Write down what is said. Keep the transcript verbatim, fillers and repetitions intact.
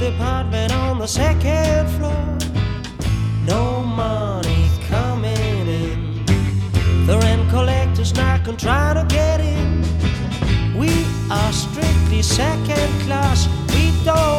apartment on the second floor. No money coming in. The rent collector's knocking, trying to get in. We are strictly second class. We don't